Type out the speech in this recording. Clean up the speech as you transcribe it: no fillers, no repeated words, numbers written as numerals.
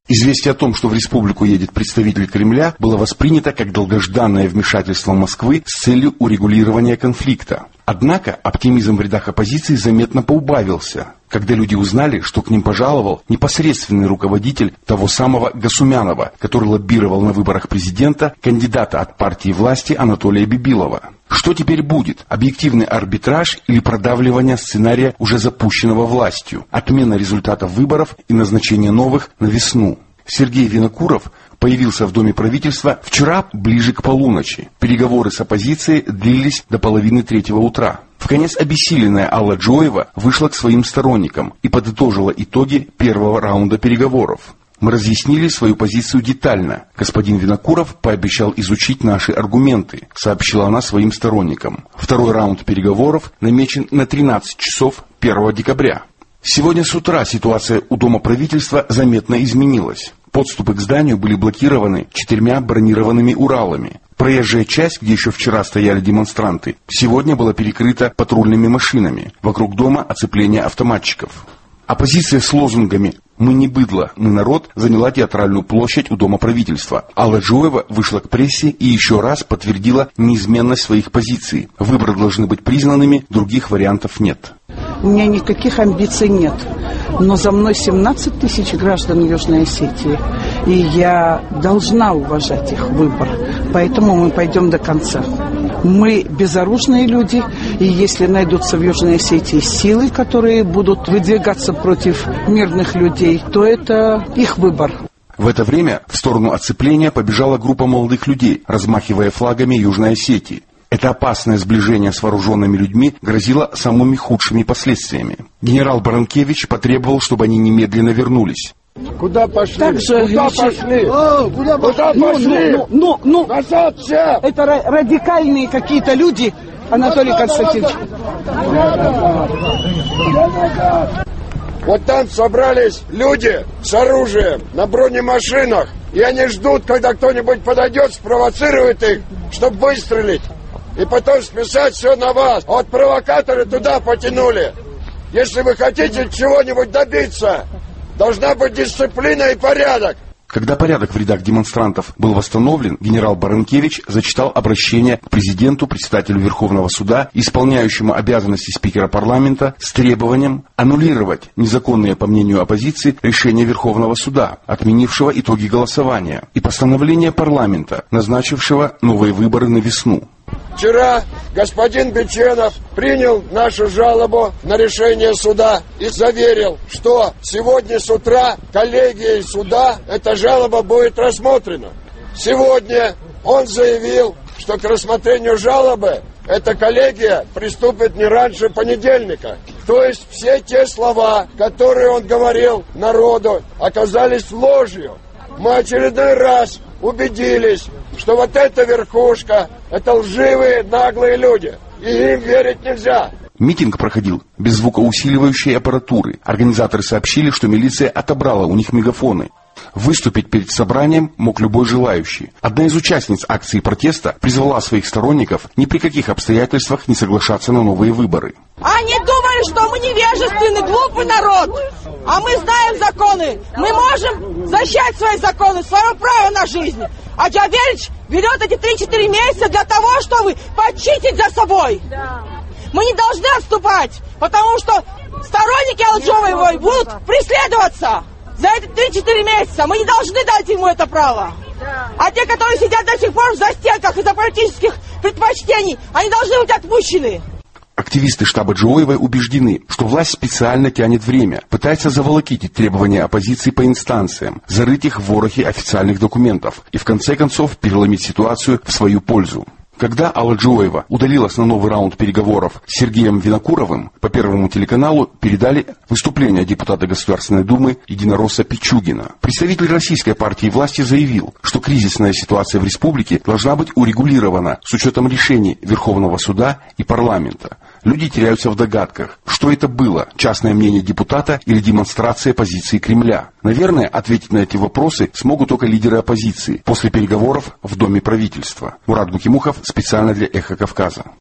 Известие о том, что в республику едет представитель Кремля, было воспринято как долгожданное вмешательство Москвы с целью урегулирования конфликта. Однако оптимизм в рядах оппозиции заметно поубавился, когда люди узнали, что к ним пожаловал непосредственный руководитель того самого Гасумянова, который лоббировал на выборах президента кандидата от партии власти Анатолия Бибилова. Что теперь будет? Объективный арбитраж или продавливание сценария, уже запущенного властью? Отмена результатов выборов и назначение новых на весну? Сергей Винокуров появился в Доме правительства вчера ближе к полуночи. Переговоры с оппозицией длились до половины 3 утра. Вконец обессиленная Алла Джоева вышла к своим сторонникам и подытожила итоги первого раунда переговоров. Мы разъяснили свою позицию детально. Господин Винокуров пообещал изучить наши аргументы, сообщила она своим сторонникам. Второй раунд переговоров намечен на 13 часов 1 декабря. Сегодня с утра ситуация у Дома правительства заметно изменилась. Подступы к зданию были блокированы 4 бронированными «Уралами». Проезжая часть, где еще вчера стояли демонстранты, сегодня была перекрыта патрульными машинами. Вокруг дома оцепление автоматчиков. Оппозиция с лозунгами «Мы не быдло, мы народ» заняла театральную площадь у Дома правительства. Алла Джоева вышла к прессе и еще раз подтвердила неизменность своих позиций. Выборы должны быть признанными, других вариантов нет. У меня никаких амбиций нет, но за мной 17 тысяч граждан Южной Осетии, и я должна уважать их выбор, поэтому мы пойдем до конца. Мы безоружные люди, и если найдутся в Южной Осетии силы, которые будут выдвигаться против мирных людей, то это их выбор. В это время в сторону оцепления побежала группа молодых людей, размахивая флагами Южной Осетии. Это опасное сближение с вооруженными людьми грозило самыми худшими последствиями. Генерал Баранкевич потребовал, чтобы они немедленно вернулись. Куда пошли? Куда пошли? Куда пошли? Назад все! Это радикальные какие-то люди, Анатолий Константинович. Вот там собрались люди с оружием на бронемашинах, и они ждут, когда кто-нибудь подойдет, спровоцирует их, чтобы выстрелить. И потом списать все на вас. А вот провокаторы туда потянули. Если вы хотите чего-нибудь добиться, должна быть дисциплина и порядок. Когда порядок в рядах демонстрантов был восстановлен, генерал Баранкевич зачитал обращение к президенту, председателю Верховного суда, исполняющему обязанности спикера парламента, с требованием аннулировать незаконные, по мнению оппозиции, решения Верховного суда, отменившего итоги голосования, и постановление парламента, назначившего новые выборы на весну. Вчера господин Беченов принял нашу жалобу на решение суда и заверил, что сегодня с утра коллегией суда эта жалоба будет рассмотрена. Сегодня он заявил, что к рассмотрению жалобы эта коллегия приступит не раньше понедельника. То есть все те слова, которые он говорил народу, оказались ложью. Мы очередной раз убедились, что вот эта верхушка, это лживые, наглые люди, и им верить нельзя. Митинг проходил без звукоусиливающей аппаратуры. Организаторы сообщили, что милиция отобрала у них мегафоны. Выступить перед собранием мог любой желающий. Одна из участниц акции протеста призвала своих сторонников ни при каких обстоятельствах не соглашаться на новые выборы. Они думали, что мы невежественный, глупый народ. А мы знаем законы. Мы можем защищать свои законы, свое право на жизнь. А Джавельевич берет эти 3-4 месяца для того, чтобы почистить за собой. Мы не должны отступать, потому что сторонники Алджоевой будут преследоваться за эти 3-4 месяца. Мы не должны дать ему это право. А те, которые сидят до сих пор в застенках из-за политических предпочтений, они должны быть отпущены. Активисты штаба Джоевой убеждены, что власть специально тянет время, пытается заволокитить требования оппозиции по инстанциям, зарыть их в ворохе официальных документов и в конце концов переломить ситуацию в свою пользу. Когда Алла Джоева удалилась на новый раунд переговоров с Сергеем Винокуровым, по Первому телеканалу передали выступление депутата Государственной Думы Единоросса Пичугина. Представитель российской партии власти заявил, что кризисная ситуация в республике должна быть урегулирована с учетом решений Верховного суда и парламента. Люди теряются в догадках, что это было, частное мнение депутата или демонстрация позиции Кремля. Наверное, ответить на эти вопросы смогут только лидеры оппозиции после переговоров в Доме правительства. Мурат Гукимухов специально для «Эхо Кавказа».